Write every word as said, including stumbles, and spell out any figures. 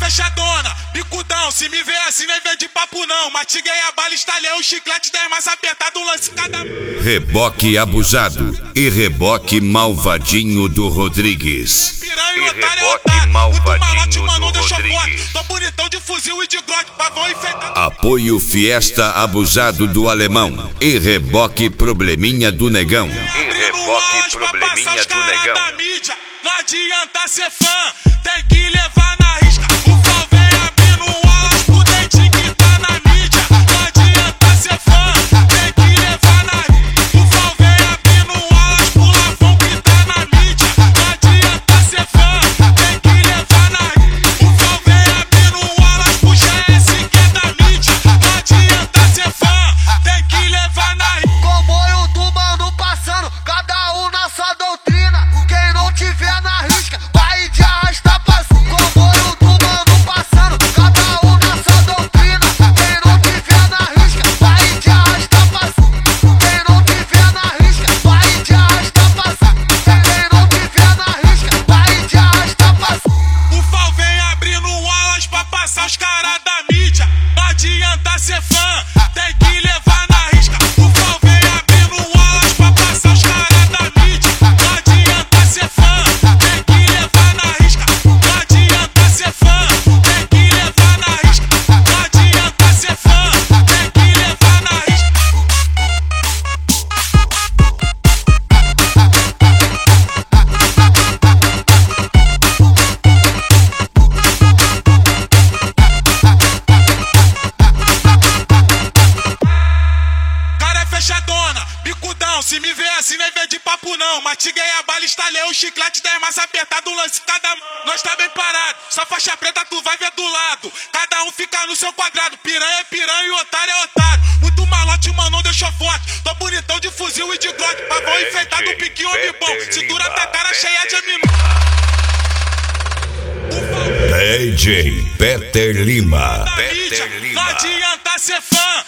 fechadona, bicudão. Se me vê assim, nem vem de papo não. Matiguei a bala, estalhei o chiclete, dez mais apertado, um lance cada. Reboque abusado e reboque malvadinho do Rodrigues. Piranha, otário, é otário. Muito malote, mano, deixou forte. Tô bonitão de fuzil e de glock, pavão enfeitado. Apoio Fiesta abusado do Alemão e reboque probleminha do Negão. E reboque probleminha do Negão. Não adianta ser fã, tem que levar na risca. O Fal vem abrindo alas pro dentinho que tá na mídia. Não adianta ser fã, tem que levar na risca. O Fal vem abrindo alas pro Lavão que tá na mídia. Não adianta ser fã, tem que levar na risca. O Fal vem abrindo alas pro G S que é da mídia. Não adianta ser fã, tem que levar na risca. Comboio do mano passando, cada um na sua doutrina. Quem não tiver na risca, vai de arrasta pra cima. Comboio do mano passando, cada um na sua doutrina. Quem não tiver na risca, vai de arrasta pra cima. Quem não tiver na risca, vai de arrasta pra cima. Quem não tiver na risca, vai de arrasta pra cima. O Fal vem abrindo alas pra passar os caras da mídia. Não adianta ser fã, tem que levar na risca. O Fal vem abrindo alas pra passar os caras da mídia. Não adianta ser fã, tem que levar na risca. Não adianta ser fã, tem que levar na risca. Não adianta ser fã, tem que levar na risca. Cara é fechadona, bicudão. Se me vê assim, nem vem de papo não. Matiguei a bala, estalhei o chiclete, dez mais apertado, um lance cada mão. Nós tá bem parado, só faixa preta tu vai ver do lado. Cada um fica no seu quadrado. Piranha é piranha e otário é otário. Muito malote, mano, deixou forte. Tô bonitão de fuzil e de glock, pavão enfeitado, piquinho homem bom. Cintura tá cara cheia de amino. D J Peter Lima. Não adianta ser fã,